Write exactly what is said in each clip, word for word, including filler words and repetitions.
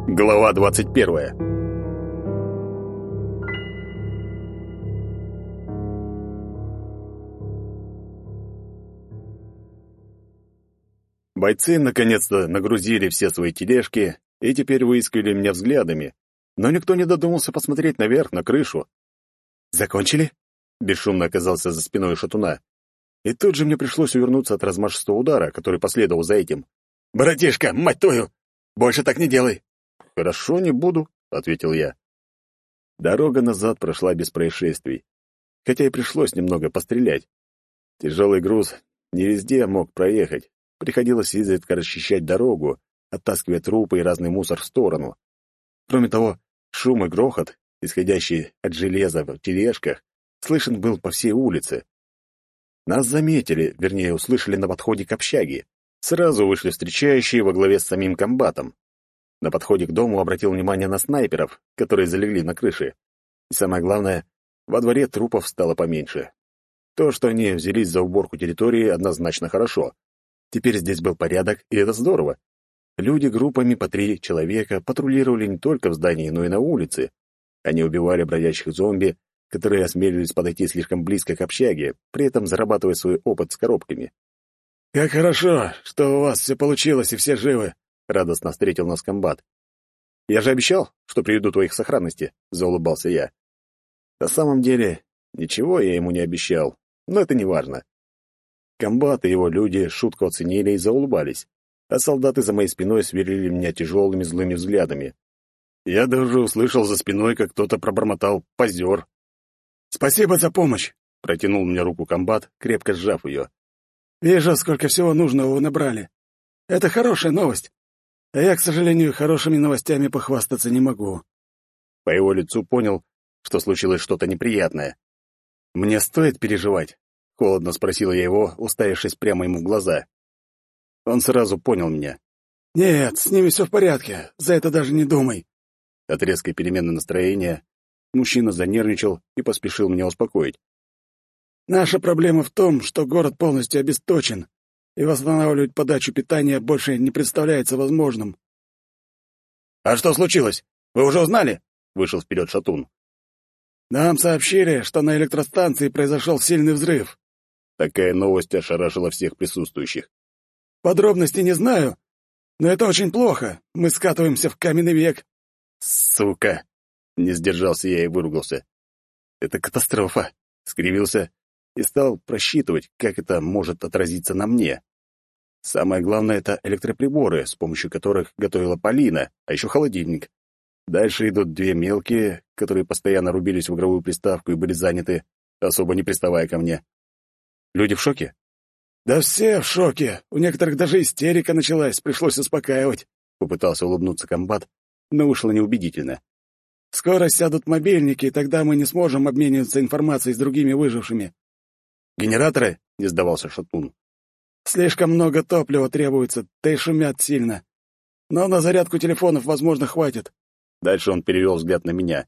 Глава двадцать первая. Бойцы наконец-то нагрузили все свои тележки и теперь выискивали меня взглядами, но никто не додумался посмотреть наверх, на крышу. «Закончили?» — бесшумно оказался за спиной шатуна. И тут же мне пришлось увернуться от размашистого удара, который последовал за этим. «Братишка, мать твою! Больше так не делай!» «Хорошо, не буду», — ответил я. Дорога назад прошла без происшествий, хотя и пришлось немного пострелять. Тяжелый груз не везде мог проехать. Приходилось изредка расчищать дорогу, оттаскивая трупы и разный мусор в сторону. Кроме того, шум и грохот, исходящий от железа в тележках, слышен был по всей улице. Нас заметили, вернее, услышали на подходе к общаге. Сразу вышли встречающие во главе с самим комбатом. На подходе к дому обратил внимание на снайперов, которые залегли на крыше. И самое главное, во дворе трупов стало поменьше. То, что они взялись за уборку территории, однозначно хорошо. Теперь здесь был порядок, и это здорово. Люди группами по три человека патрулировали не только в здании, но и на улице. Они убивали бродячих зомби, которые осмелились подойти слишком близко к общаге, при этом зарабатывая свой опыт с коробками. «Как хорошо, что у вас все получилось и все живы!» — радостно встретил нас комбат. «Я же обещал, что приведу твоих в сохранности», — заулыбался я. На самом деле, ничего я ему не обещал, но это не важно. Комбат и его люди шутку оценили и заулыбались, а солдаты за моей спиной сверлили меня тяжелыми злыми взглядами. Я даже услышал за спиной, как кто-то пробормотал «позер». «Спасибо за помощь», — протянул мне руку комбат, крепко сжав ее. «Вижу, сколько всего нужного вы набрали. Это хорошая новость. А я, к сожалению, хорошими новостями похвастаться не могу». По его лицу понял, что случилось что-то неприятное. «Мне стоит переживать?» — холодно спросила я его, уставившись прямо ему в глаза. Он сразу понял меня. «Нет, с ними все в порядке, за это даже не думай». От резкой перемены настроения мужчина занервничал и поспешил меня успокоить. «Наша проблема в том, что город полностью обесточен, и восстанавливать подачу питания больше не представляется возможным». «А что случилось? Вы уже узнали?» — вышел вперед шатун. «Нам сообщили, что на электростанции произошел сильный взрыв». Такая новость ошарашила всех присутствующих. «Подробностей не знаю, но это очень плохо. Мы скатываемся в каменный век». «Сука!» — не сдержался я и выругался. «Это катастрофа!» — скривился и стал просчитывать, как это может отразиться на мне. Самое главное — это электроприборы, с помощью которых готовила Полина, а еще холодильник. Дальше идут две мелкие, которые постоянно рубились в игровую приставку и были заняты, особо не приставая ко мне. Люди в шоке? «Да все в шоке. У некоторых даже истерика началась, пришлось успокаивать», — попытался улыбнуться комбат, но вышло неубедительно. «Скоро сядут мобильники, и тогда мы не сможем обмениваться информацией с другими выжившими». «Генераторы?» — не сдавался шатун. «Слишком много топлива требуется, да и шумят сильно. Но на зарядку телефонов, возможно, хватит». Дальше он перевел взгляд на меня.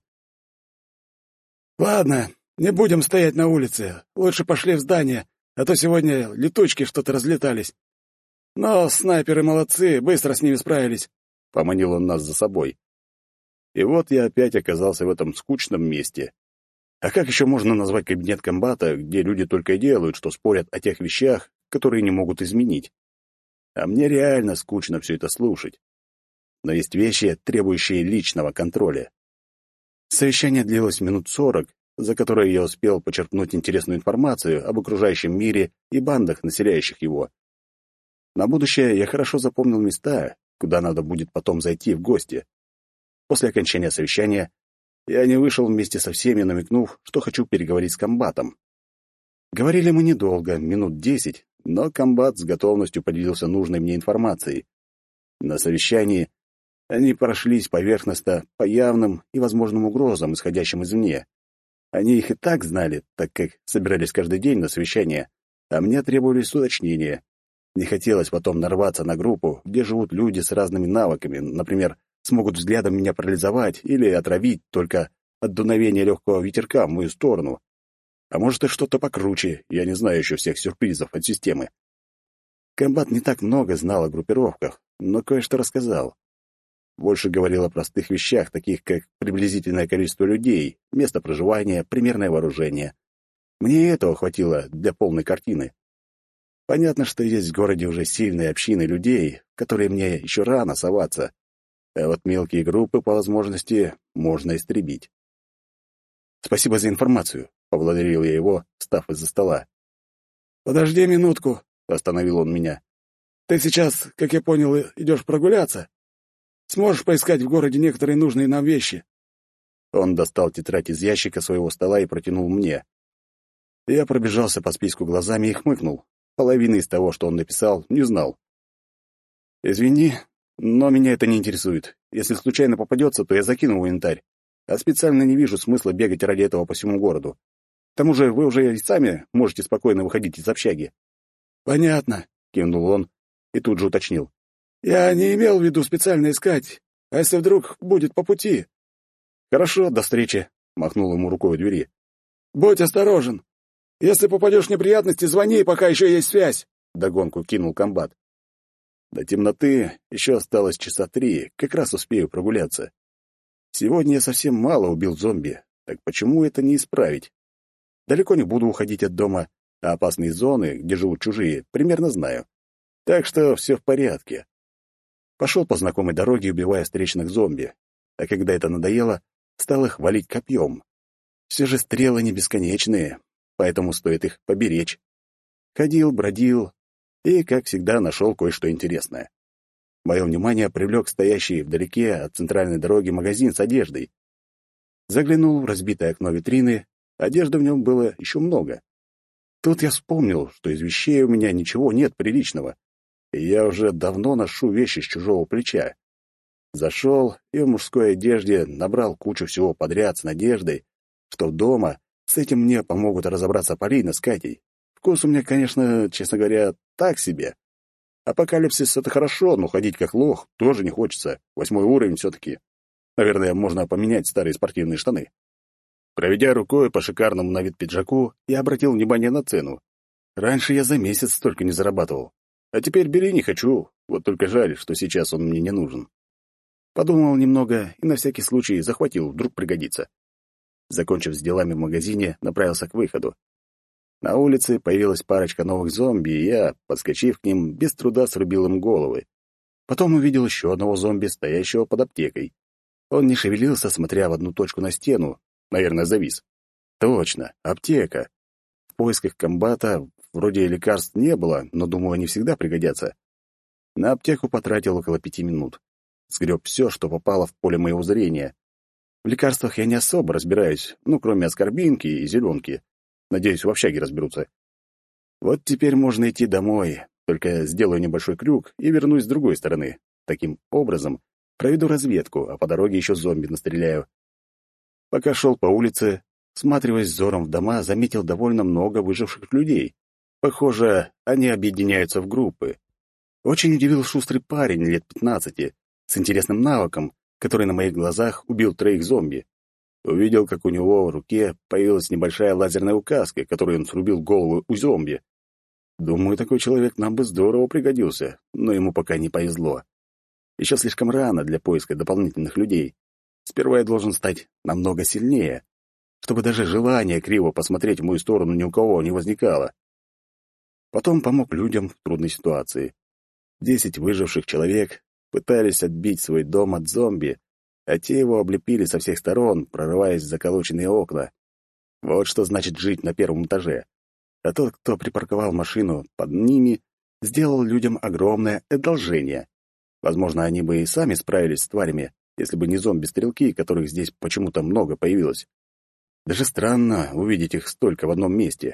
«Ладно, не будем стоять на улице. Лучше пошли в здание, а то сегодня летучки что-то разлетались. Но снайперы молодцы, быстро с ними справились». Поманил он нас за собой. И вот я опять оказался в этом скучном месте. А как еще можно назвать кабинет комбата, где люди только и делают, что спорят о тех вещах, которые не могут изменить? А мне реально скучно все это слушать. Но есть вещи, требующие личного контроля. Совещание длилось минут сорок, за которые я успел почерпнуть интересную информацию об окружающем мире и бандах, населяющих его. На будущее я хорошо запомнил места, куда надо будет потом зайти в гости. После окончания совещания я не вышел вместе со всеми, намекнув, что хочу переговорить с комбатом. Говорили мы недолго, минут десять, но комбат с готовностью поделился нужной мне информацией. На совещании они прошлись поверхностно по явным и возможным угрозам, исходящим извне. Они их и так знали, так как собирались каждый день на совещание, а мне требовались уточнения. Не хотелось потом нарваться на группу, где живут люди с разными навыками, например, смогут взглядом меня парализовать или отравить только от дуновения легкого ветерка в мою сторону. А может, и что-то покруче, я не знаю еще всех сюрпризов от системы. Комбат не так много знал о группировках, но кое-что рассказал. больше говорил о простых вещах, таких как приблизительное количество людей, место проживания, примерное вооружение. Мне и этого хватило для полной картины. Понятно, что есть в городе уже сильные общины людей, в которые мне еще рано соваться, а вот мелкие группы, по возможности, можно истребить. «Спасибо за информацию», — поблагодарил я его, встав из-за стола. «Подожди минутку», — остановил он меня. «Ты сейчас, как я понял, идешь прогуляться? Сможешь поискать в городе некоторые нужные нам вещи?» Он достал тетрадь из ящика своего стола и протянул мне. Я пробежался по списку глазами и хмыкнул. Половины из того, что он написал, не знал. «Извини, но меня это не интересует. Если случайно попадется, то я закину в инвентарь. А специально не вижу смысла бегать ради этого по всему городу. К тому же вы уже и сами можете спокойно выходить из общаги». «Понятно», — кивнул он и тут же уточнил. «Я не имел в виду специально искать. А если вдруг будет по пути?» «Хорошо, до встречи», — махнул ему рукой у двери. «Будь осторожен. Если попадешь в неприятности, звони, пока еще есть связь», — вдогонку кинул комбат. До темноты еще осталось часа три, как раз успею прогуляться. Сегодня я совсем мало убил зомби, так почему это не исправить? Далеко не буду уходить от дома, а опасные зоны, где живут чужие, примерно знаю. Так что все в порядке. Пошел по знакомой дороге, убивая встречных зомби. А когда это надоело, стал их валить копьем. Все же стрелы не бесконечные, поэтому стоит их поберечь. Ходил, бродил и, как всегда, нашел кое-что интересное. Мое внимание привлек стоящий вдалеке от центральной дороги магазин с одеждой. Заглянул в разбитое окно витрины, одежды в нем было еще много. Тут я вспомнил, что из вещей у меня ничего нет приличного, и я уже давно ношу вещи с чужого плеча. Зашел и в мужской одежде набрал кучу всего подряд с надеждой, что дома с этим мне помогут разобраться Полина с Катей. Вкус у меня, конечно, честно говоря, так себе. Апокалипсис — это хорошо, но ходить как лох тоже не хочется. Восьмой уровень все-таки. Наверное, можно поменять старые спортивные штаны. Проведя рукой по шикарному на вид пиджаку, я обратил внимание на цену. Раньше я за месяц столько не зарабатывал. А теперь бери не хочу, вот только жаль, что сейчас он мне не нужен. Подумал немного и на всякий случай захватил, вдруг пригодится. Закончив с делами в магазине, направился к выходу. На улице появилась парочка новых зомби, и я, подскочив к ним, без труда срубил им головы. Потом увидел еще одного зомби, стоящего под аптекой. Он не шевелился, смотря в одну точку на стену. Наверное, завис. Точно, аптека. В поисках комбата вроде лекарств не было, но, думаю, они всегда пригодятся. На аптеку потратил около пяти минут. Сгреб все, что попало в поле моего зрения. В лекарствах я не особо разбираюсь, ну, кроме аскорбинки и зеленки. Надеюсь, в общаге разберутся. Вот теперь можно идти домой, только сделаю небольшой крюк и вернусь с другой стороны. Таким образом, проведу разведку, а по дороге еще зомби настреляю. Пока шел по улице, всматриваясь взором в дома, заметил довольно много выживших людей. Похоже, они объединяются в группы. Очень удивил шустрый парень лет пятнадцати, с интересным навыком, который на моих глазах убил троих зомби. Увидел, как у него в руке появилась небольшая лазерная указка, которой он срубил голову у зомби. Думаю, такой человек нам бы здорово пригодился, но ему пока не повезло. Еще слишком рано для поиска дополнительных людей. Сперва я должен стать намного сильнее, чтобы даже желание криво посмотреть в мою сторону ни у кого не возникало. Потом помог людям в трудной ситуации. Десять выживших человек пытались отбить свой дом от зомби, а те его облепили со всех сторон, прорываясь в заколоченные окна. Вот что значит жить на первом этаже. А тот, кто припарковал машину под ними, сделал людям огромное одолжение. Возможно, они бы и сами справились с тварями, если бы не зомби-стрелки, которых здесь почему-то много появилось. Даже странно увидеть их столько в одном месте.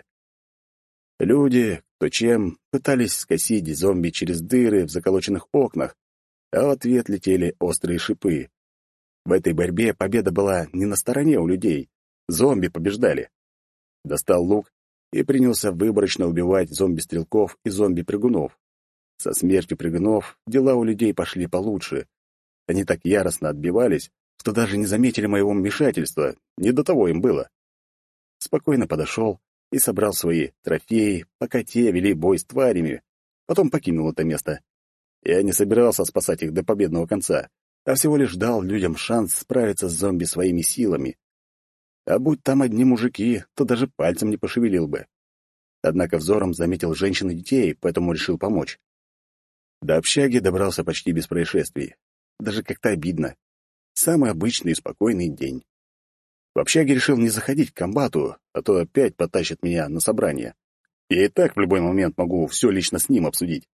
Люди, кто чем, пытались скосить зомби через дыры в заколоченных окнах, а в ответ летели острые шипы. В этой борьбе победа была не на стороне у людей. Зомби побеждали. Достал лук и принялся выборочно убивать зомби-стрелков и зомби-прыгунов. Со смертью прыгунов дела у людей пошли получше. Они так яростно отбивались, что даже не заметили моего вмешательства, не до того им было. Спокойно подошел и собрал свои трофеи, пока те вели бой с тварями. Потом покинул это место. Я не собирался спасать их до победного конца. а всего лишь дал людям шанс справиться с зомби своими силами. А будь там одни мужики, то даже пальцем не пошевелил бы. Однако взором заметил женщин и детей, поэтому решил помочь. До общаги добрался почти без происшествий. Даже как-то обидно. Самый обычный и спокойный день. В общаге решил не заходить к комбату, а то опять потащит меня на собрание. Я и так в любой момент могу все лично с ним обсудить.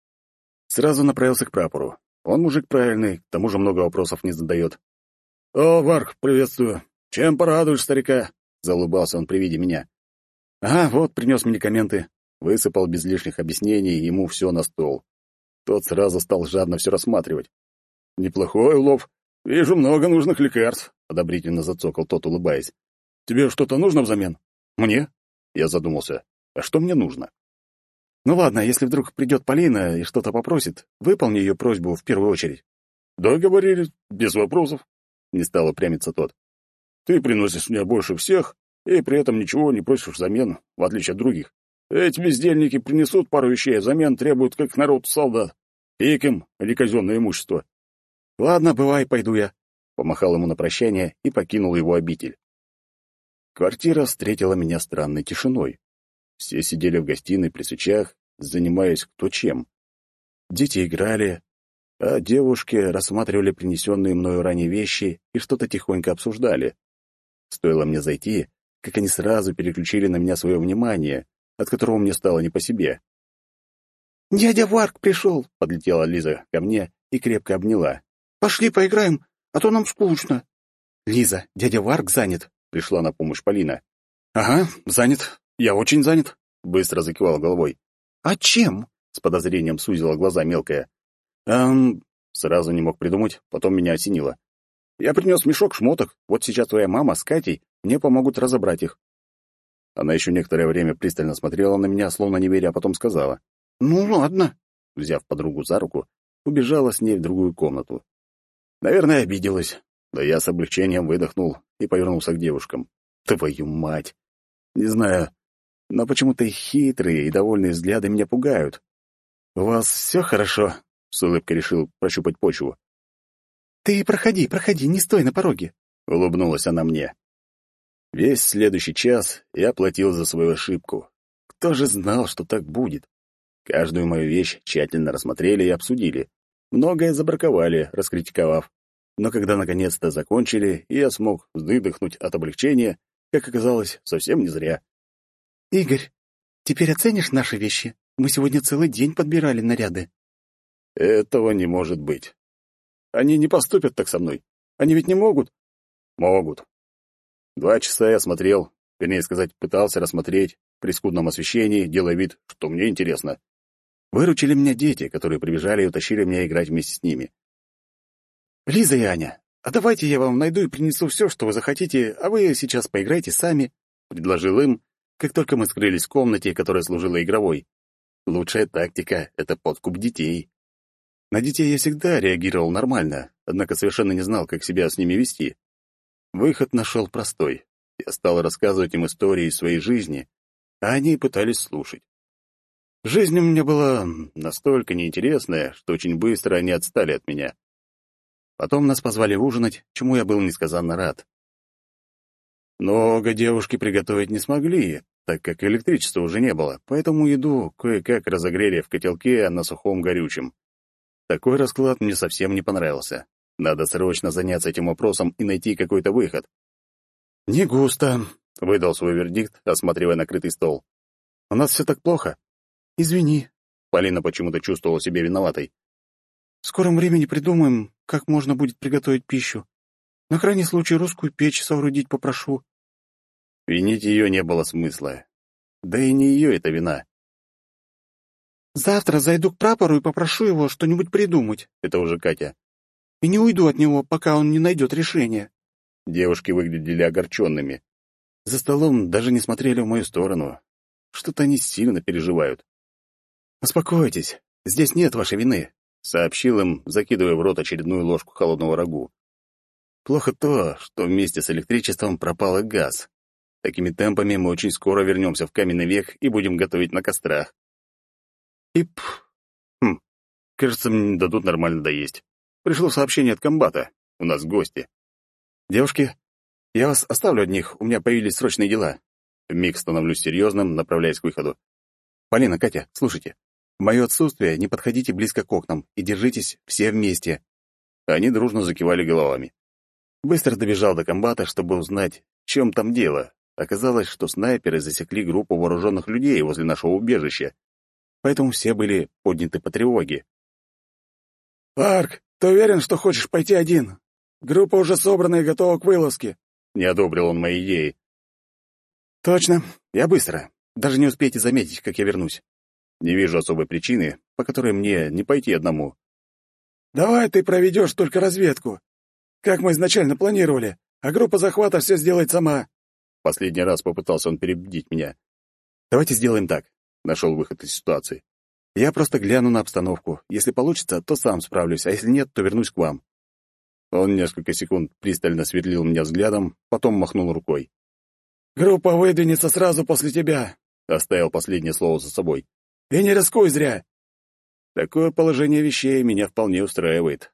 Сразу направился к прапору. Он мужик правильный, к тому же много вопросов не задает. «О, Варх, приветствую. Чем порадуешь старика?» — заулыбался он при виде меня. «Ага, вот, принес медикаменты». Высыпал без лишних объяснений ему все на стол. Тот сразу стал жадно все рассматривать. «Неплохой улов. Вижу много нужных лекарств», — одобрительно зацокал тот, улыбаясь. «Тебе что-то нужно взамен?» «Мне?» — я задумался. «А что мне нужно?» «Ну ладно, если вдруг придет Полина и что-то попросит, выполни ее просьбу в первую очередь». «Договорились, без вопросов», — не стал упрямиться тот. «Ты приносишь мне больше всех, и при этом ничего не просишь взамен, в отличие от других. Эти бездельники принесут пару вещей, а взамен требуют как народ солдат. Фиг им, или казенное имущество». «Ладно, бывай, пойду я», — помахал ему на прощание и покинул его обитель. Квартира встретила меня странной тишиной. Все сидели в гостиной при свечах, занимаясь кто чем. Дети играли, а девушки рассматривали принесенные мною ранее вещи и что-то тихонько обсуждали. Стоило мне зайти, как они сразу переключили на меня свое внимание, от которого мне стало не по себе. «Дядя Варк пришел!» — подлетела Лиза ко мне и крепко обняла. «Пошли поиграем, а то нам скучно». «Лиза, дядя Варк занят», — пришла на помощь Полина. «Ага, занят. Я очень занят», — быстро закивал головой. «А чем?» — с подозрением сузила глаза мелкая. «Эм...» — сразу не мог придумать, потом меня осенило. «Я принес мешок шмоток, вот сейчас твоя мама с Катей мне помогут разобрать их». Она еще некоторое время пристально смотрела на меня, словно не веря, а потом сказала. «Ну, ладно». Взяв подругу за руку, убежала с ней в другую комнату. Наверное, обиделась. Да я с облегчением выдохнул и повернулся к девушкам. Твою мать! Не знаю, но почему-то их хитрые и довольные взгляды меня пугают. «У вас все хорошо?» — с улыбкой решил прощупать почву. «Ты проходи, проходи, не стой на пороге», — улыбнулась она мне. Весь следующий час я платил за свою ошибку. Кто же знал, что так будет? Каждую мою вещь тщательно рассмотрели и обсудили. Многое забраковали, раскритиковав. Но когда наконец-то закончили, и я смог выдохнуть от облегчения, как оказалось, совсем не зря. «Игорь, теперь оценишь наши вещи? Мы сегодня целый день подбирали наряды». Этого не может быть. Они не поступят так со мной. Они ведь не могут? Могут. Два часа я смотрел, вернее сказать, пытался рассмотреть при скудном освещении, делая вид, что мне интересно. Выручили меня дети, которые прибежали и утащили меня играть вместе с ними. «Лиза и Аня, а давайте я вам найду и принесу все, что вы захотите, а вы сейчас поиграйте сами», — предложил им, как только мы скрылись в комнате, которая служила игровой. Лучшая тактика — это подкуп детей. На детей я всегда реагировал нормально, однако совершенно не знал, как себя с ними вести. Выход нашел простой. Я стал рассказывать им истории из своей жизни, а они пытались слушать. Жизнь у меня была настолько неинтересная, что очень быстро они отстали от меня. Потом нас позвали ужинать, чему я был несказанно рад. Много девушки приготовить не смогли, так как электричества уже не было, поэтому еду кое-как разогрели в котелке на сухом горючем. Такой расклад мне совсем не понравился. Надо срочно заняться этим вопросом и найти какой-то выход. «Не густо», — выдал свой вердикт, осматривая накрытый стол. «У нас все так плохо». «Извини». Полина почему-то чувствовала себя виноватой. «В скором времени придумаем, как можно будет приготовить пищу. На крайний случай русскую печь соорудить попрошу». Винить ее не было смысла. Да и не ее это вина. «Завтра зайду к прапору и попрошу его что-нибудь придумать». Это уже Катя. «И не уйду от него, пока он не найдет решения». Девушки выглядели огорченными. За столом даже не смотрели в мою сторону. Что-то они сильно переживают. «Успокойтесь, здесь нет вашей вины», — сообщил им, закидывая в рот очередную ложку холодного рагу. «Плохо то, что вместе с электричеством пропал и газ. Такими темпами мы очень скоро вернемся в каменный век и будем готовить на кострах. И пф, хм, кажется, мне не дадут нормально доесть. Пришло сообщение от комбата. У нас гости. Девушки, я вас оставлю одних, у меня появились срочные дела. Вмиг становлюсь серьезным, направляясь к выходу. Полина, Катя, слушайте. В мое отсутствие не подходите близко к окнам и держитесь все вместе. Они дружно закивали головами. Быстро добежал до комбата, чтобы узнать, в чем там дело. Оказалось, что снайперы засекли группу вооруженных людей возле нашего убежища, поэтому все были подняты по тревоге. «Парк, ты уверен, что хочешь пойти один? Группа уже собрана и готова к вылазке». Не одобрил он мои идеи. «Точно, я быстро. Даже не успеете заметить, как я вернусь». Не вижу особой причины, по которой мне не пойти одному. «Давай ты проведешь только разведку, как мы изначально планировали, а группа захвата все сделает сама». Последний раз попытался он переубедить меня. «Давайте сделаем так», — нашел выход из ситуации. «Я просто гляну на обстановку. Если получится, то сам справлюсь, а если нет, то вернусь к вам». Он несколько секунд пристально сверлил меня взглядом, потом махнул рукой. «Группа выдвинется сразу после тебя», — оставил последнее слово за собой. «И не рискуй зря». Такое положение вещей меня вполне устраивает.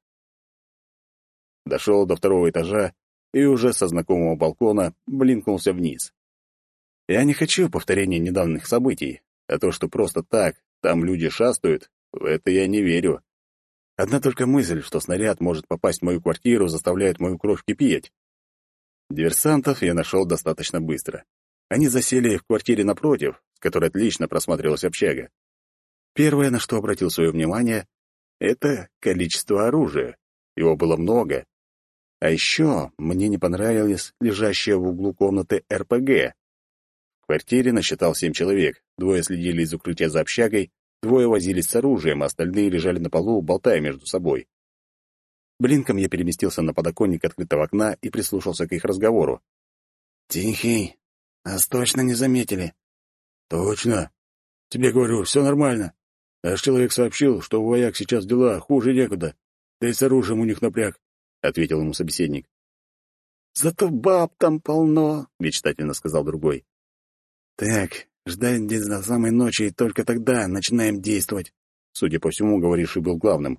Дошел до второго этажа и уже со знакомого балкона блинкнулся вниз. Я не хочу повторения недавних событий, а то, что просто так там люди шастают, в это я не верю. Одна только мысль, что снаряд может попасть в мою квартиру, заставляет мою кровь кипеть. Диверсантов я нашел достаточно быстро. Они засели в квартире напротив, с которой отлично просматривалась общага. Первое, на что обратил свое внимание, это количество оружия. Его было много. А еще мне не понравилось лежащее в углу комнаты эр пэ гэ. В квартире насчитал семь человек. Двое следили из укрытия за общагой, двое возились с оружием, а остальные лежали на полу, болтая между собой. Блинком я переместился на подоконник открытого окна и прислушался к их разговору. «Тихий, нас точно не заметили». «Точно. Тебе говорю, все нормально. Наш человек сообщил, что у вояк сейчас дела хуже некуда, да и с оружием у них напряг», — ответил ему собеседник. «Зато баб там полно», — мечтательно сказал другой. «Так, ждать здесь до самой ночи, и только тогда начинаем действовать», — судя по всему, говоривший был главным.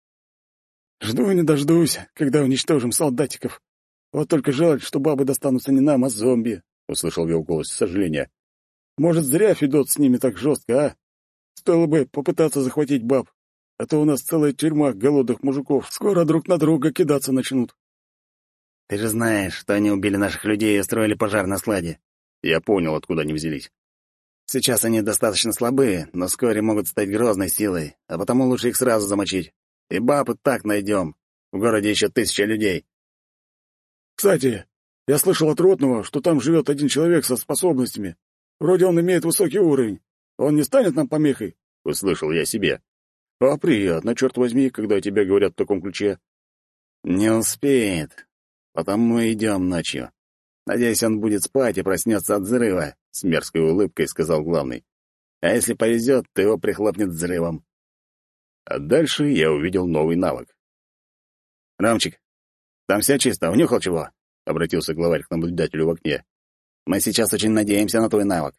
«Жду не дождусь, когда уничтожим солдатиков. Вот только жаль, что бабы достанутся не нам, а зомби», — услышал в его голосе сожаление. «Может, зря Федот с ними так жестко, а? Стоило бы попытаться захватить баб, а то у нас целая тюрьма голодных мужиков скоро друг на друга кидаться начнут». «Ты же знаешь, что они убили наших людей и устроили пожар на складе». Я понял, откуда они взялись. «Сейчас они достаточно слабые, но вскоре могут стать грозной силой, а потому лучше их сразу замочить. И баб и так найдем. В городе еще тысяча людей». «Кстати, я слышал от Ротного, что там живет один человек со способностями. Вроде он имеет высокий уровень. Он не станет нам помехой?» — услышал я себе. «А приятно, черт возьми, когда тебе говорят в таком ключе». «Не успеет. Потому идем ночью. Надеюсь, он будет спать и проснется от взрыва», — с мерзкой улыбкой сказал главный. «А если повезет, то его прихлопнет взрывом». А дальше я увидел новый навык. «Рамчик, там все чисто, унюхал чего?» — обратился главарь к наблюдателю в окне. «Мы сейчас очень надеемся на твой навык».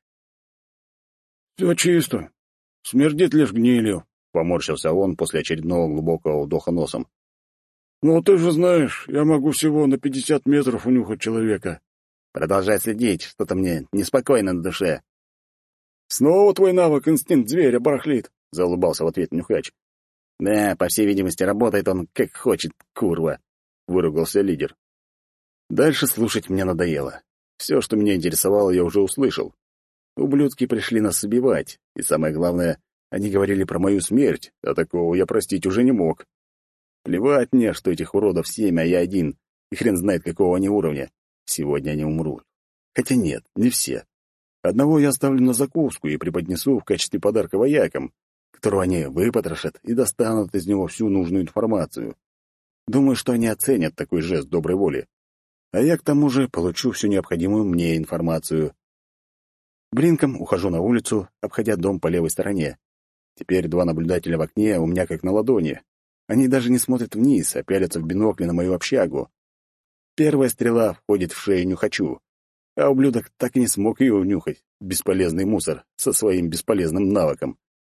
«Все чисто. Смердит лишь гнилью», — поморщился он после очередного глубокого вдоха носом. «Ну, ты же знаешь, я могу всего на пятьдесят метров унюхать человека». «Продолжай следить, что-то мне неспокойно на душе». «Снова твой навык инстинкт зверя барахлит», — заулыбался в ответ Нюхач. «Да, по всей видимости, работает он как хочет, курва», — выругался лидер. Дальше слушать мне надоело. Все, что меня интересовало, я уже услышал. Ублюдки пришли нас убивать, и самое главное, они говорили про мою смерть, а такого я простить уже не мог. Плевать мне, что этих уродов семь, а я один, и хрен знает, какого они уровня. Сегодня они умрут. Хотя нет, не все. Одного я оставлю на закуску и преподнесу в качестве подарка воякам, которого они выпотрошат и достанут из него всю нужную информацию. Думаю, что они оценят такой жест доброй воли. А я, к тому же, получу всю необходимую мне информацию. Блинком ухожу на улицу, обходя дом по левой стороне. Теперь два наблюдателя в окне у меня как на ладони. Они даже не смотрят вниз, а пялятся в бинокли на мою общагу. Первая стрела входит в шею Нюхачу, а ублюдок так и не смог ее унюхать, бесполезный мусор, со своим бесполезным навыком.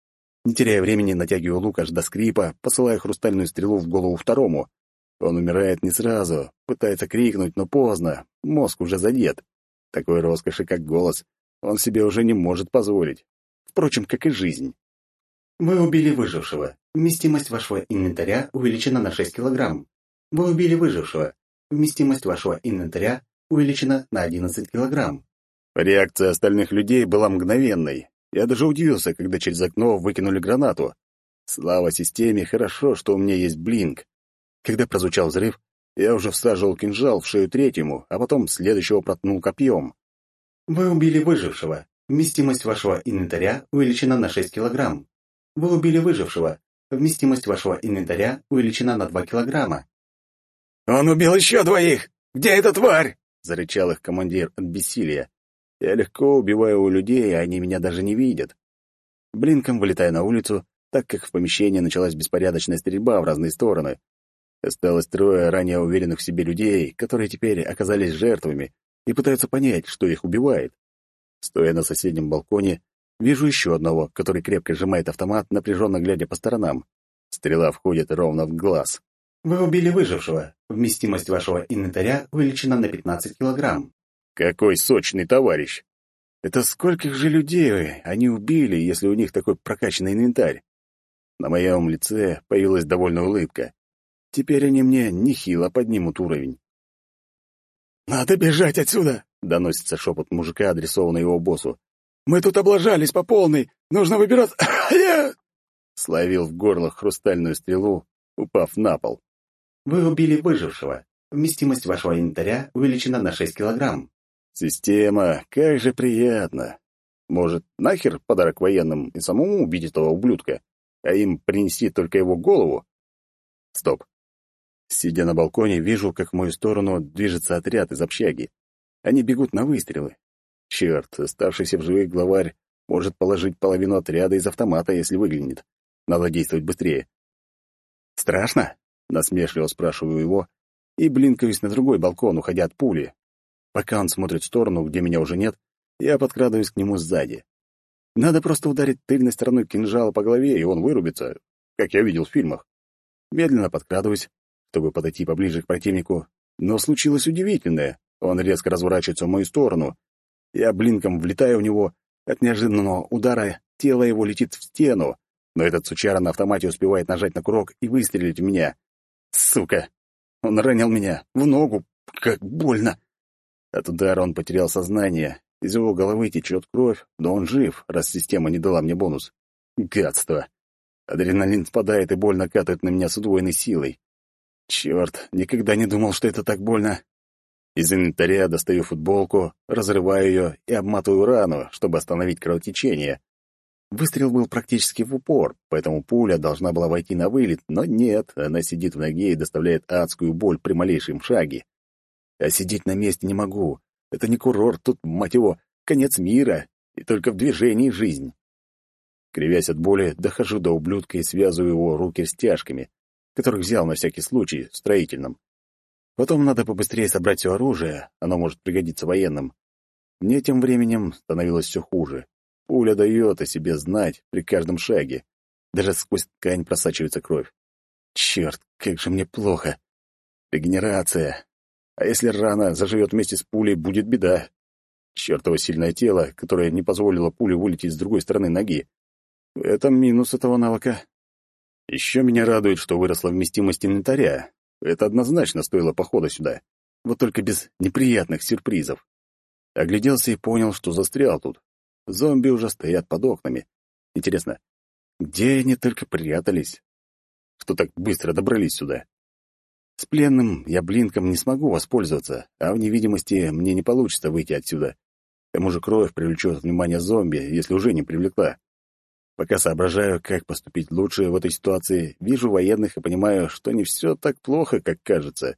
Не теряя времени, натягиваю лук аж до скрипа, посылая хрустальную стрелу в голову второму. Он умирает не сразу, пытается крикнуть, но поздно, мозг уже задет. Такой роскоши, как голос, он себе уже не может позволить. Впрочем, как и жизнь. Вы убили выжившего. Вместимость вашего инвентаря увеличена на шесть килограмм. Вы убили выжившего. Вместимость вашего инвентаря увеличена на одиннадцать килограмм. Реакция остальных людей была мгновенной. Я даже удивился, когда через окно выкинули гранату. Слава системе, хорошо, что у меня есть блинк. Когда прозвучал взрыв, я уже всаживал кинжал в шею третьему, а потом следующего проткнул копьем. Вы убили выжившего. Вместимость вашего инвентаря увеличена на шесть килограмм. Вы убили выжившего. Вместимость вашего инвентаря увеличена на два килограмма. «Он убил еще двоих! Где эта тварь?» — зарычал их командир от бессилия. Я легко убиваю у людей, а они меня даже не видят. Блинком вылетаю на улицу, так как в помещении началась беспорядочная стрельба в разные стороны. Осталось трое ранее уверенных в себе людей, которые теперь оказались жертвами и пытаются понять, что их убивает. Стоя на соседнем балконе, вижу еще одного, который крепко сжимает автомат, напряженно глядя по сторонам. Стрела входит ровно в глаз. Вы убили выжившего. Вместимость вашего инвентаря увеличена на пятнадцать килограмм. Какой сочный товарищ! Это скольких же людей они убили, если у них такой прокачанный инвентарь? На моем лице появилась довольная улыбка. Теперь они мне нехило поднимут уровень. «Надо бежать отсюда!» — доносится шепот мужика, адресованный его боссу. «Мы тут облажались по полной! Нужно выбираться!» Словил в горло хрустальную стрелу, упав на пол. Вы убили выжившего. Вместимость вашего инвентаря увеличена на шесть килограмм. Система, как же приятно. Может, нахер подарок военным и самому убить этого ублюдка, а им принести только его голову? Стоп. Сидя на балконе, вижу, как в мою сторону движется отряд из общаги. Они бегут на выстрелы. Черт, оставшийся в живых главарь может положить половину отряда из автомата, если выглянет. Надо действовать быстрее. «Страшно?» — насмешливо спрашиваю его и блинкаюсь на другой балкон, уходя от пули. Пока он смотрит в сторону, где меня уже нет, я подкрадываюсь к нему сзади. Надо просто ударить тыльной стороной кинжала по голове, и он вырубится, как я видел в фильмах. Медленно подкрадываюсь, чтобы подойти поближе к противнику, но случилось удивительное. Он резко разворачивается в мою сторону. Я блинком влетаю в него. От неожиданного удара тело его летит в стену, но этот сучара на автомате успевает нажать на курок и выстрелить в меня. Сука! Он ранил меня в ногу. Как больно! От удара он потерял сознание. Из его головы течет кровь, но он жив, раз система не дала мне бонус. Гадство! Адреналин спадает и боль накатывает на меня с удвоенной силой. Черт, никогда не думал, что это так больно. Из инвентаря достаю футболку, разрываю ее и обматываю рану, чтобы остановить кровотечение. Выстрел был практически в упор, поэтому пуля должна была войти на вылет, но нет, она сидит в ноге и доставляет адскую боль при малейшем шаге. А сидеть на месте не могу. Это не курорт, тут, мать его, конец мира, и только в движении жизнь. Кривясь от боли, дохожу до ублюдка и связываю его руки стяжками, которых взял на всякий случай в строительном. Потом надо побыстрее собрать все оружие, оно может пригодиться военным. Мне тем временем становилось все хуже. Пуля дает о себе знать при каждом шаге. Даже сквозь ткань просачивается кровь. Черт, как же мне плохо. Регенерация. А если рана заживет вместе с пулей, будет беда. Чертово сильное тело, которое не позволило пуле вылететь с другой стороны ноги. Это минус этого навыка. Еще меня радует, что выросла вместимость инвентаря. Это однозначно стоило похода сюда. Вот только без неприятных сюрпризов. Огляделся и понял, что застрял тут. Зомби уже стоят под окнами. Интересно, где они только прятались? Что так быстро добрались сюда? С пленным я блинком не смогу воспользоваться, а в невидимости мне не получится выйти отсюда. К тому же кровь привлечет внимание зомби, если уже не привлекла. Пока соображаю, как поступить лучше в этой ситуации, вижу военных и понимаю, что не все так плохо, как кажется.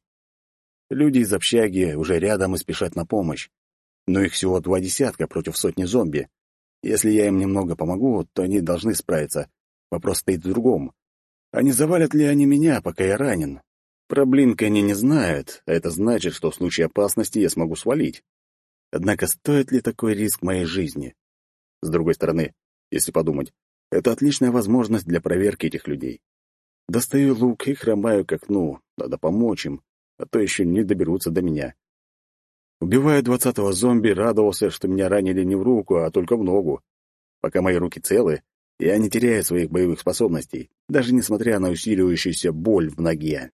Люди из общаги уже рядом и спешат на помощь. Но их всего два десятка против сотни зомби. Если я им немного помогу, то они должны справиться. Вопрос стоит в другом. А не завалят ли они меня, пока я ранен? Про блинка они не знают, а это значит, что в случае опасности я смогу свалить. Однако стоит ли такой риск моей жизни? С другой стороны, если подумать, Это отличная возможность для проверки этих людей. Достаю лук и хромаю к окну. Надо помочь им, а то еще не доберутся до меня. Убивая двадцатого зомби, радовался, что меня ранили не в руку, а только в ногу. Пока мои руки целы, я не теряю своих боевых способностей, даже несмотря на усиливающуюся боль в ноге.